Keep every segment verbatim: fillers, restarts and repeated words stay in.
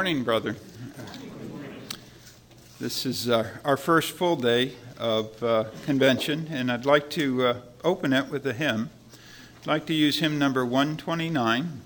morning, brother. This is our, our first full day of uh, convention, and I'd like to uh, open it with a hymn. I'd like to use hymn number one twenty-nine.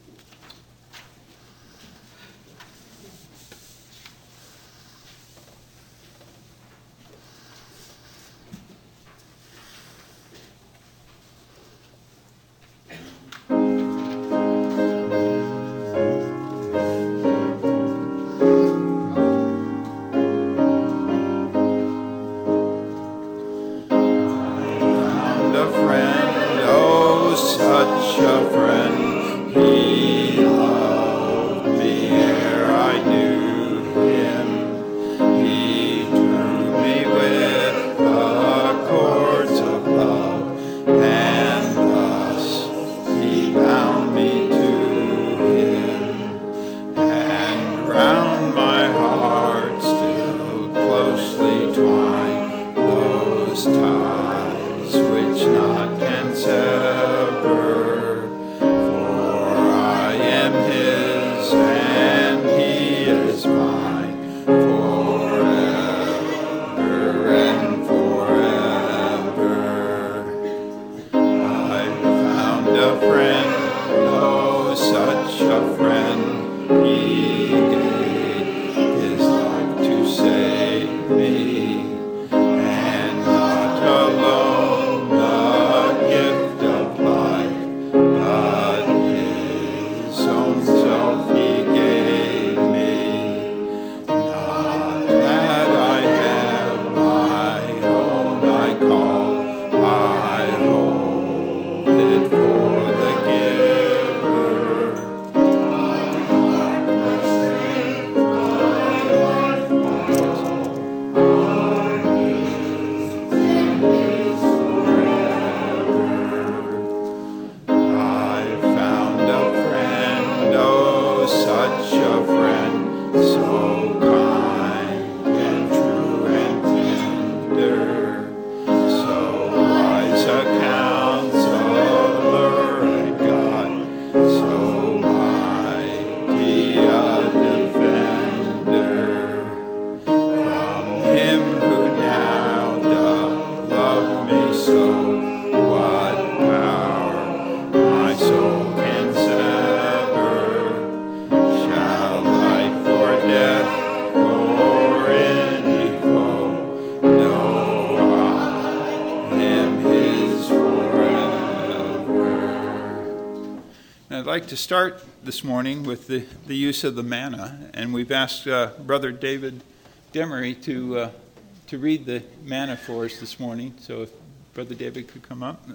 I'd like to start this morning with the, the use of the manna, and we've asked uh, Brother David Demery to uh, to read the manna for us this morning. So if Brother David could come up.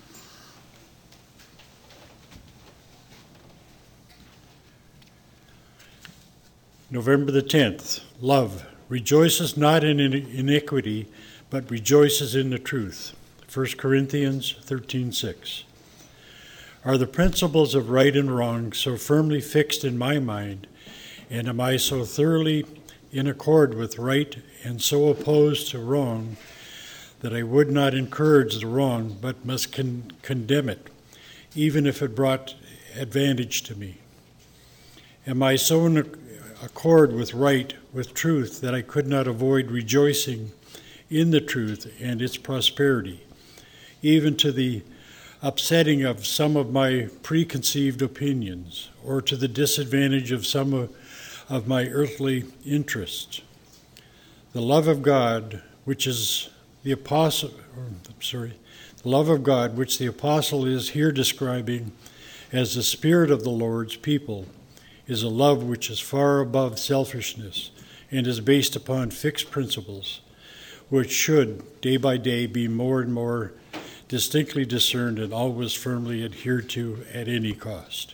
November the tenth, love rejoices not in iniquity, but rejoices in the truth. First Corinthians thirteen six. Are the principles of right and wrong so firmly fixed in my mind, and am I so thoroughly in accord with right and so opposed to wrong, that I would not encourage the wrong, but must con- condemn it, even if it brought advantage to me? Am I so in accord with right, with truth, that I could not avoid rejoicing in the truth and its prosperity, even to the upsetting of some of my preconceived opinions, or to the disadvantage of some of, of my earthly interests? The love of God, which is the apostle, or, sorry, the love of God, which the apostle is here describing as the spirit of the Lord's people, is a love which is far above selfishness and is based upon fixed principles, which should, day by day, be more and more distinctly discerned and always firmly adhered to at any cost.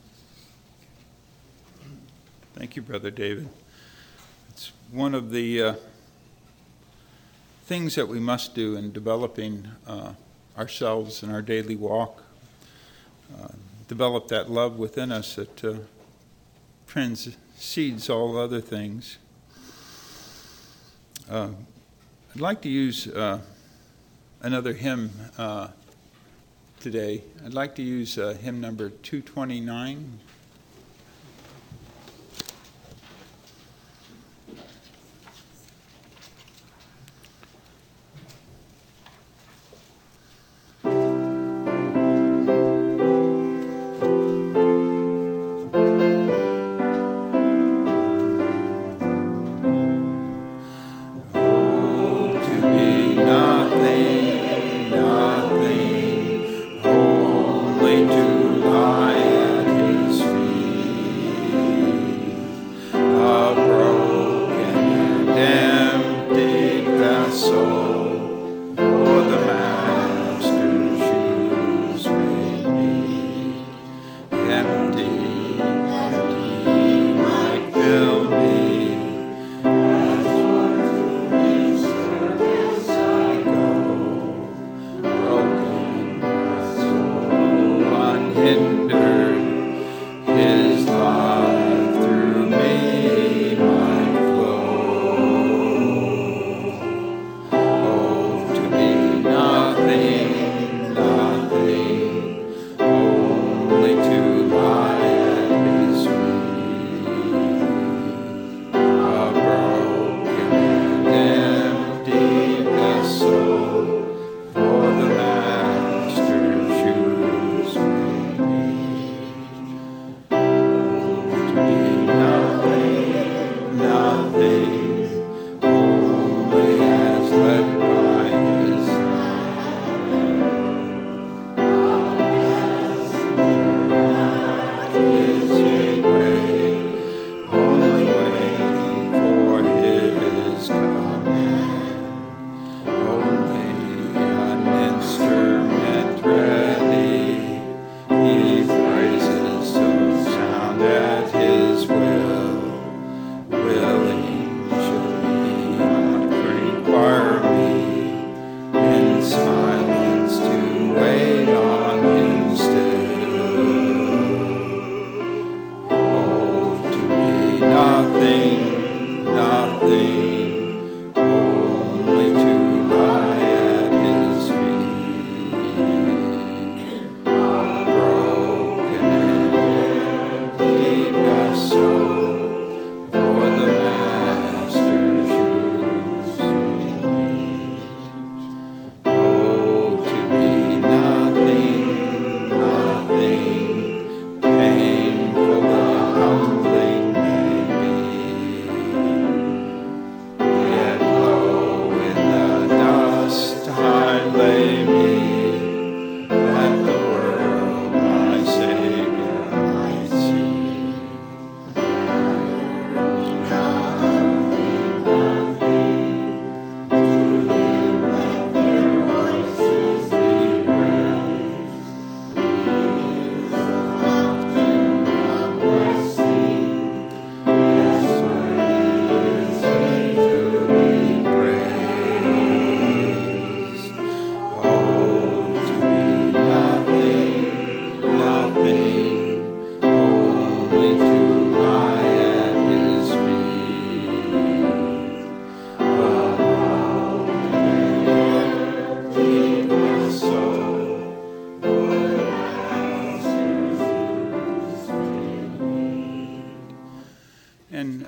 Thank you, Brother David. It's one of the uh, things that we must do in developing uh, ourselves in our daily walk. Uh, develop that love within us that uh, transcedes all other things. Uh, I'd like to use uh, another hymn uh, today. I'd like to use uh, hymn number two twenty-nine.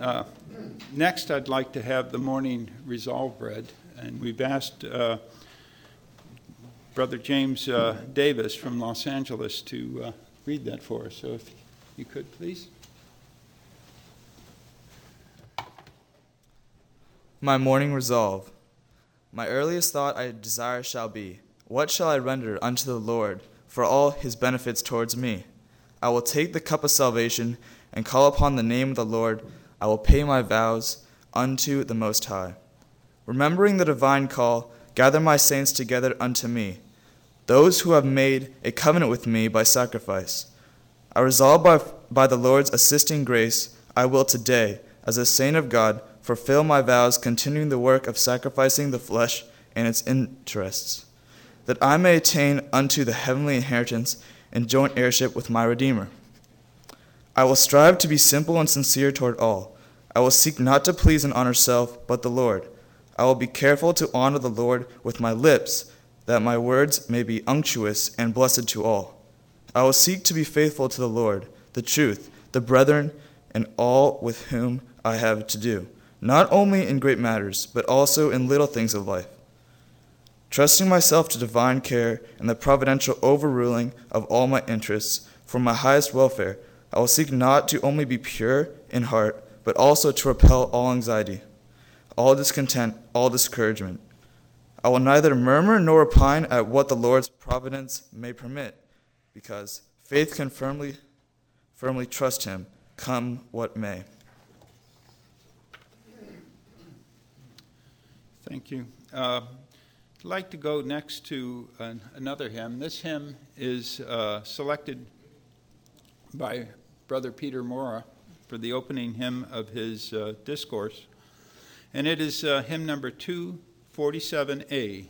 Uh, next, I'd like to have the morning resolve read, and we've asked uh, Brother James uh, Davis from Los Angeles to uh, read that for us. So if you could, please. My morning resolve. My earliest thought I desire shall be, what shall I render unto the Lord for all his benefits towards me? I will take the cup of salvation and call upon the name of the Lord. I will pay my vows unto the Most High. Remembering the divine call, gather my saints together unto me, those who have made a covenant with me by sacrifice. I resolve by, by the Lord's assisting grace, I will today, as a saint of God, fulfill my vows, continuing the work of sacrificing the flesh and its interests, that I may attain unto the heavenly inheritance and joint heirship with my Redeemer. I will strive to be simple and sincere toward all. I will seek not to please and honor self, but the Lord. I will be careful to honor the Lord with my lips, that my words may be unctuous and blessed to all. I will seek to be faithful to the Lord, the truth, the brethren, and all with whom I have to do, not only in great matters, but also in little things of life. Trusting myself to divine care and the providential overruling of all my interests for my highest welfare, I will seek not to only be pure in heart, but also to repel all anxiety, all discontent, all discouragement. I will neither murmur nor repine at what the Lord's providence may permit, because faith can firmly, firmly trust him, come what may. Thank you. Uh, I'd like to go next to an, another hymn. This hymn is uh, selected by Brother Peter Mora for the opening hymn of his uh, discourse, and it is uh, hymn number two forty-seven A.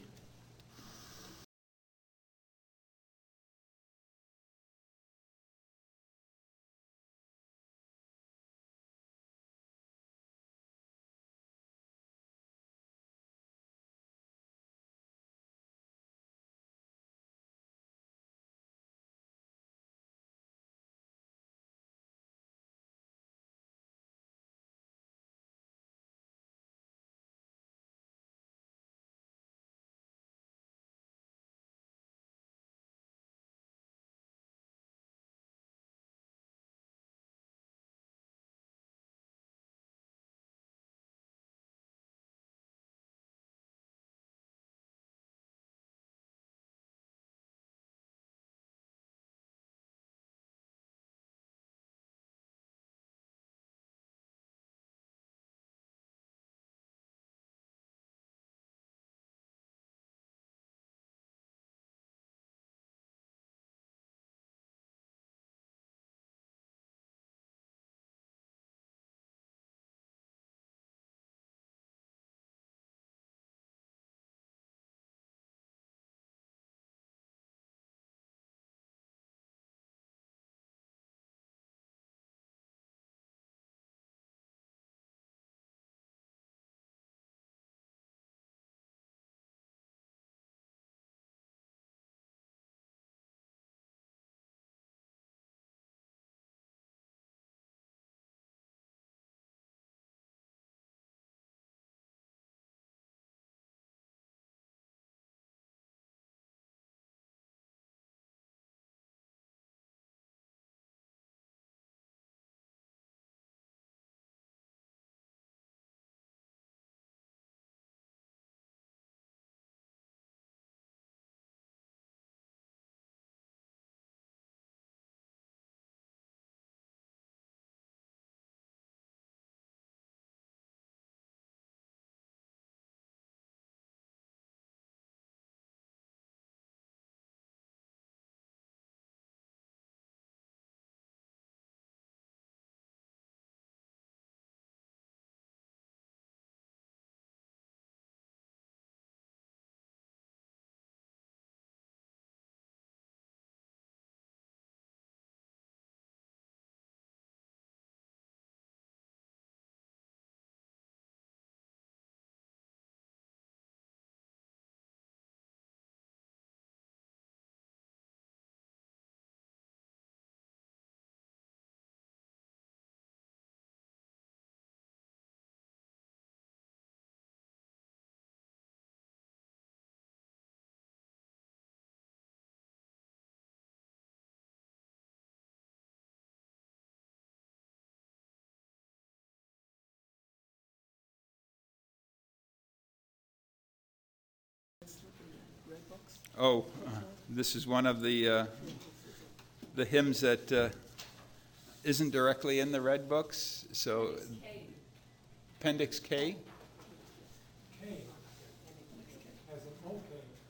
Oh, uh, this is one of the uh, the hymns that uh, isn't directly in the red books. So, Appendix K. K. As an okay.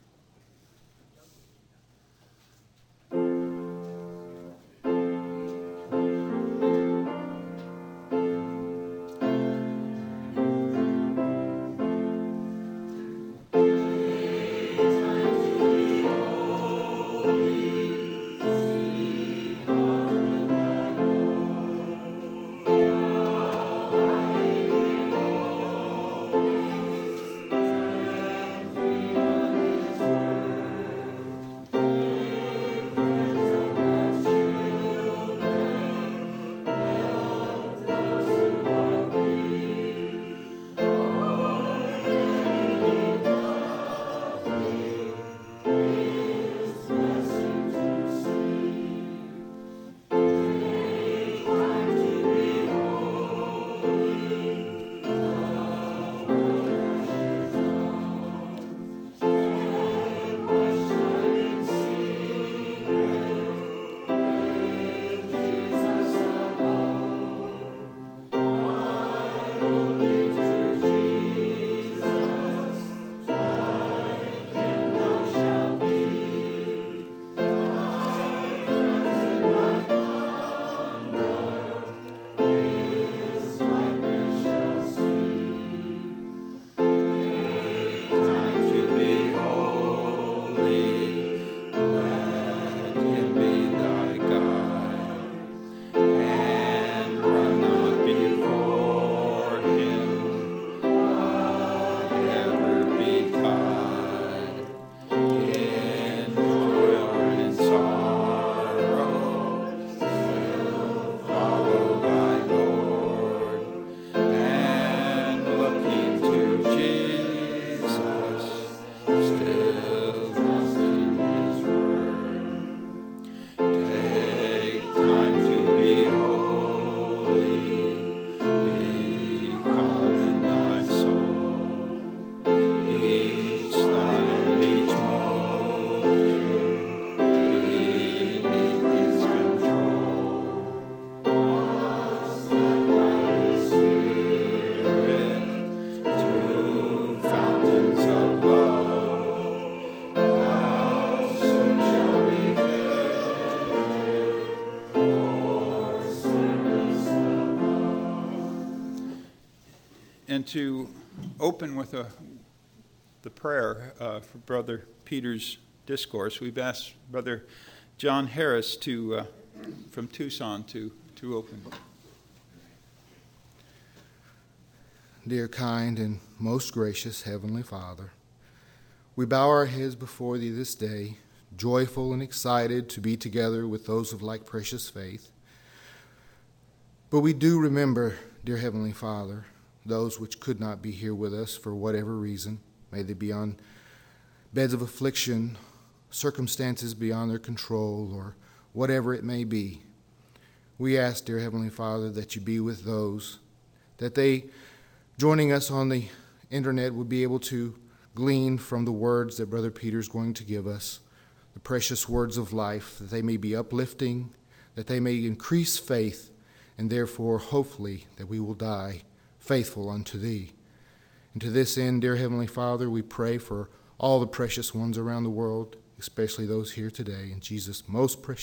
And to open with a, the prayer uh, for Brother Peter's discourse, we've asked Brother John Harris to, uh, from Tucson to, to open. Dear kind and most gracious Heavenly Father, we bow our heads before Thee this day, joyful and excited to be together with those of like precious faith. But we do remember, dear Heavenly Father, those which could not be here with us for whatever reason. May they be on beds of affliction, circumstances beyond their control, or whatever it may be. We ask, dear Heavenly Father, that You be with those, that they, joining us on the internet, would be able to glean from the words that Brother Peter is going to give us, the precious words of life, that they may be uplifting, that they may increase faith, and therefore, hopefully, that we will die faithful unto Thee. And to this end, dear Heavenly Father, we pray for all the precious ones around the world, especially those here today. In Jesus' most precious